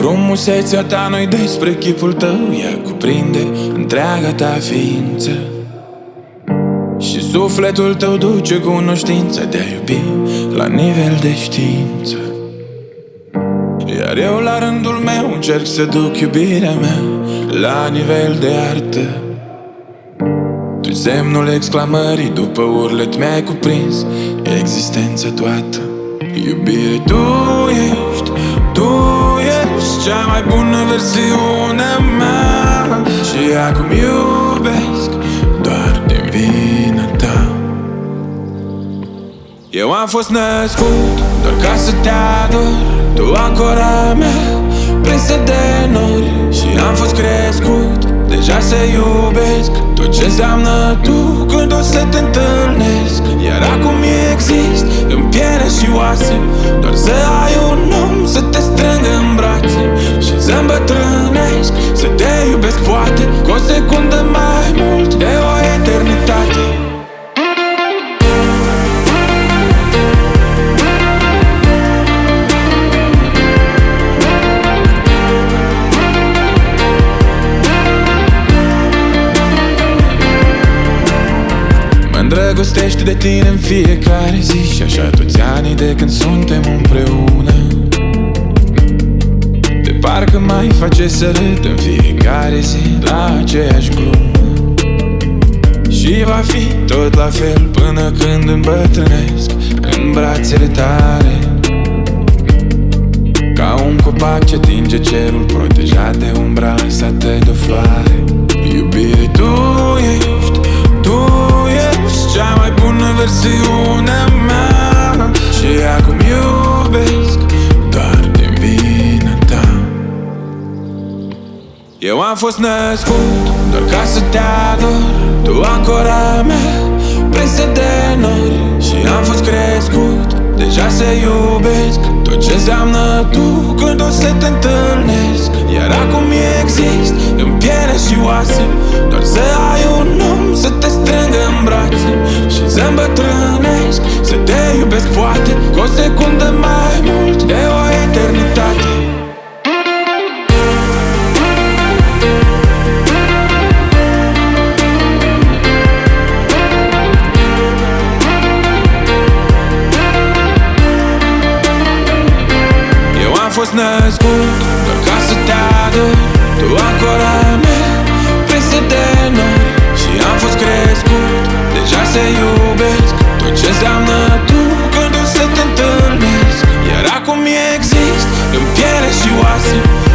Frumusețea ta nu-i despre chipul tău, ea cuprinde întreaga ta ființă. Și sufletul tău duce cunoștința de a iubi la nivel de știință. Iar eu la rândul meu încerc să duc iubirea mea la nivel de artă. Tu semnul exclamării, după urlet mi-ai cuprins existența toată. Iubire, tu ești cea mai bună versiune a mea. Și acum iubesc doar din vina ta. Eu am fost născut doar ca să te ador, tu ancora mea, prinsă de nori. Și am fost crescut deja să iubesc tot ce înseamnă tu când o să te întâlnesc. Iar acum exist în piele și oase, doar să ai un om să te strângă în brațe și să îmbătrânesc, să te iubesc poate cu o secundă mai mult de o eternitate. Îndrăgostește de tine în fiecare zi și așa toți anii de când suntem împreună. De parcă mai face să râd în fiecare zi la aceeași glumă. Și va fi tot la fel până când îmbătrânesc în brațele tale, ca un copac ce atinge cerul, protejat de umbra lăsată de floare. Iubire, tu ești cea mai bună versiune a mea. Și acum iubesc doar din vina ta. Eu am fost născut doar ca să te ador, tu ancora mea, prinsă de nori. Și am fost crescut deja să iubesc tot ce înseamnă tu când o să te întâlnesc. Iar acum exist în piele și oase, doar să ai un om să te strângă în brațe și să îmbătrânesc, să te iubesc poate cu o secundă mai mult de o eternitate. Am fost născut doar ca să te ador, tu ancora mea, prinsă de nori. Și am fost crescut deja să iubesc tot ce înseamnă tu când o să te întâlnesc. Iar acum exist în piele și oase,